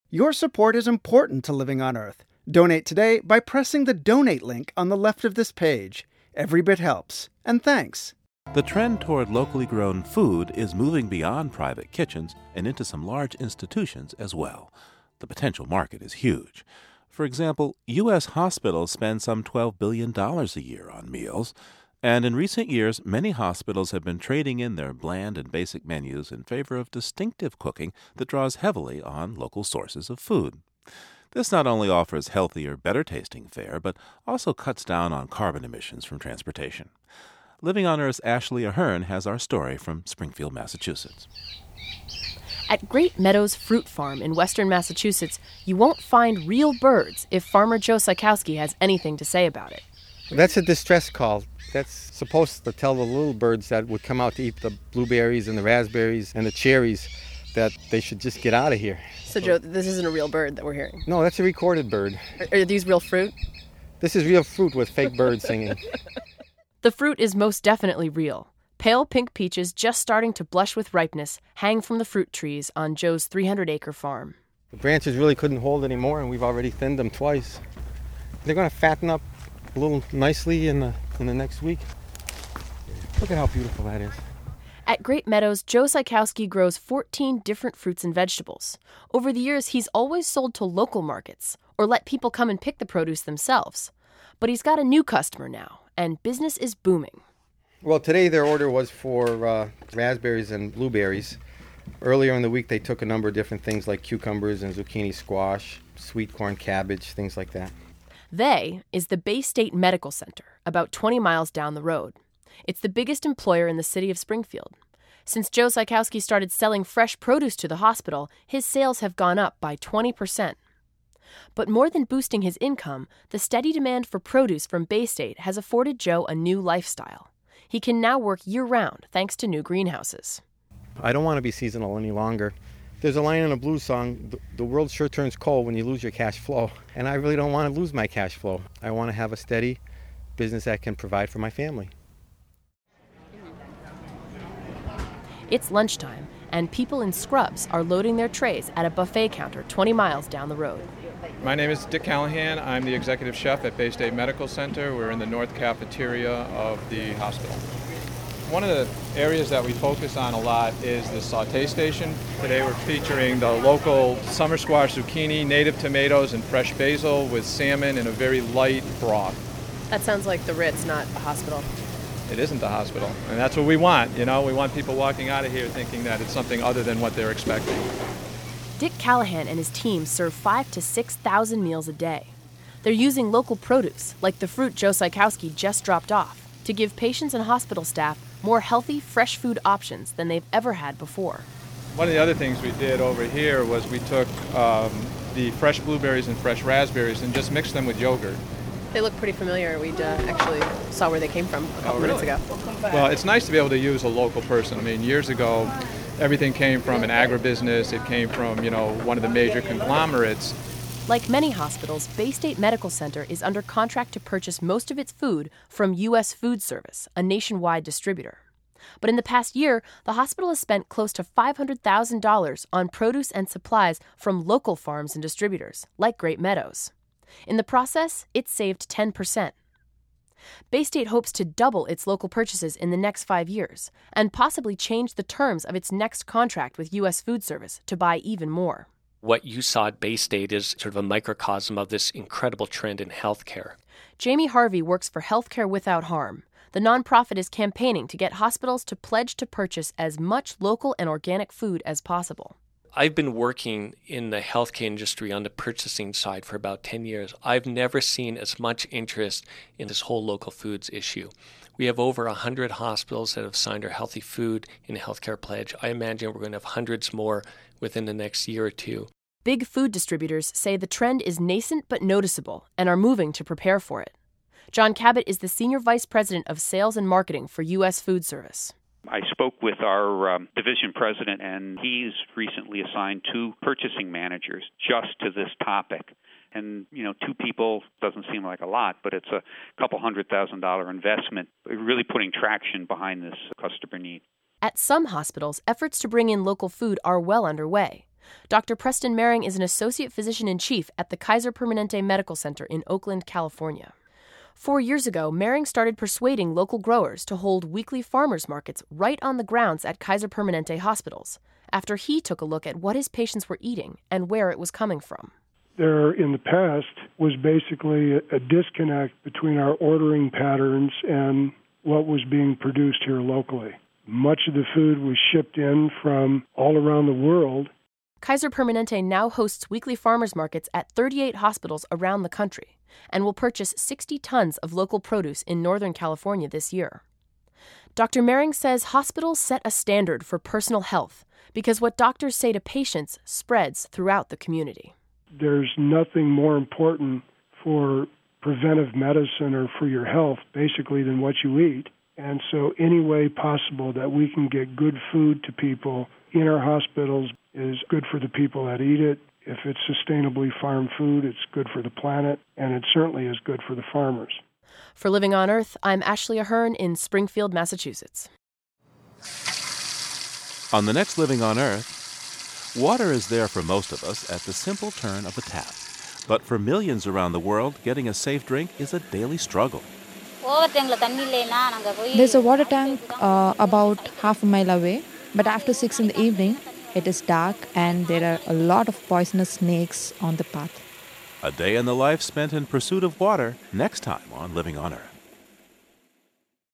Your support is important to Living on Earth. Donate today by pressing the donate link on the left of this page. Every bit helps. And thanks. The trend toward locally grown food is moving beyond private kitchens and into some large institutions as well. The potential market is huge. For example, U.S. hospitals spend some $12 billion a year on meals, and in recent years, many hospitals have been trading in their bland and basic menus in favor of distinctive cooking that draws heavily on local sources of food. This not only offers healthier, better-tasting fare, but also cuts down on carbon emissions from transportation. Living on Earth's Ashley Ahern has our story from Springfield, Massachusetts. At Great Meadows Fruit Farm in western Massachusetts, you won't find real birds if farmer Joe Sykowski has anything to say about it. That's a distress call. That's supposed to tell the little birds that would come out to eat the blueberries and the raspberries and the cherries that they should just get out of here. So, Joe, this isn't a real bird that we're hearing? No, that's a recorded bird. Are these real fruit? This is real fruit with fake birds singing. The fruit is most definitely real. Pale pink peaches just starting to blush with ripeness hang from the fruit trees on Joe's 300-acre farm. The branches really couldn't hold anymore, and we've already thinned them twice. They're going to fatten up a little nicely in the next week. Look at how beautiful that is. At Great Meadows, Joe Sykowski grows 14 different fruits and vegetables. Over the years, he's always sold to local markets or let people come and pick the produce themselves. But he's got a new customer now, and business is booming. Well, today their order was for raspberries and blueberries. Earlier in the week, they took a number of different things like cucumbers and zucchini squash, sweet corn cabbage, things like that. They is the Bay State Medical Center, about 20 miles down the road. It's the biggest employer in the city of Springfield. Since Joe Sykowski started selling fresh produce to the hospital, his sales have gone up by 20%. But more than boosting his income, the steady demand for produce from Bay State has afforded Joe a new lifestyle. He can now work year-round thanks to new greenhouses. I don't want to be seasonal any longer. There's a line in a blues song, the world sure turns cold when you lose your cash flow. And I really don't want to lose my cash flow. I want to have a steady business that can provide for my family. It's lunchtime, and people in scrubs are loading their trays at a buffet counter 20 miles down the road. My name is Dick Callahan. I'm the executive chef at Bay State Medical Center. We're in the north cafeteria of the hospital. One of the areas that we focus on a lot is the saute station. Today we're featuring the local summer squash zucchini, native tomatoes, and fresh basil with salmon in a very light broth. That sounds like the Ritz, not a hospital. It isn't the hospital, and that's what we want. We want people walking out of here thinking that it's something other than what they're expecting. Dick Callahan and his team serve 5,000 to 6,000 meals a day. They're using local produce, like the fruit Joe Sykowski just dropped off, to give patients and hospital staff more healthy, fresh food options than they've ever had before. One of the other things we did over here was we took the fresh blueberries and fresh raspberries and just mixed them with yogurt. They look pretty familiar. We actually saw where they came from a couple minutes ago. Well, it's nice to be able to use a local person. I mean, years ago, everything came from an agribusiness. It came from, one of the major conglomerates. Like many hospitals, Bay State Medical Center is under contract to purchase most of its food from U.S. Food Service, a nationwide distributor. But in the past year, the hospital has spent close to $500,000 on produce and supplies from local farms and distributors, like Great Meadows. In the process, it's saved 10%. Bay State hopes to double its local purchases in the next 5 years and possibly change the terms of its next contract with U.S. Food Service to buy even more. What you saw at Bay State is sort of a microcosm of this incredible trend in healthcare. Jamie Harvey works for Healthcare Without Harm. The nonprofit is campaigning to get hospitals to pledge to purchase as much local and organic food as possible. I've been working in the healthcare industry on the purchasing side for about 10 years. I've never seen as much interest in this whole local foods issue. We have over 100 hospitals that have signed our Healthy Food in Healthcare Pledge. I imagine we're going to have hundreds more within the next year or two. Big food distributors say the trend is nascent but noticeable and are moving to prepare for it. John Cabot is the Senior Vice President of Sales and Marketing for U.S. Food Service. I spoke with our division president, and he's recently assigned 2 purchasing managers just to this topic. And, 2 people doesn't seem like a lot, but it's a couple $100,000 investment, really putting traction behind this customer need. At some hospitals, efforts to bring in local food are well underway. Dr. Preston Mehring is an associate physician-in-chief at the Kaiser Permanente Medical Center in Oakland, California. 4 years ago, Mehring started persuading local growers to hold weekly farmers markets right on the grounds at Kaiser Permanente hospitals, after he took a look at what his patients were eating and where it was coming from. There, in the past, was basically a disconnect between our ordering patterns and what was being produced here locally. Much of the food was shipped in from all around the world. Kaiser Permanente now hosts weekly farmers markets at 38 hospitals around the country and will purchase 60 tons of local produce in Northern California this year. Dr. Mehring says hospitals set a standard for personal health because what doctors say to patients spreads throughout the community. There's nothing more important for preventive medicine or for your health, basically, than what you eat. And so any way possible that we can get good food to people in our hospitals is good for the people that eat it. If it's sustainably farmed food, it's good for the planet, and it certainly is good for the farmers. For Living on Earth, I'm Ashley Ahern in Springfield, Massachusetts. On the next Living on Earth, water is there for most of us at the simple turn of a tap. But for millions around the world, getting a safe drink is a daily struggle. There's a water tank about half a mile away, but after 6 in the evening, it is dark and there are a lot of poisonous snakes on the path. A day in the life spent in pursuit of water, next time on Living on Earth.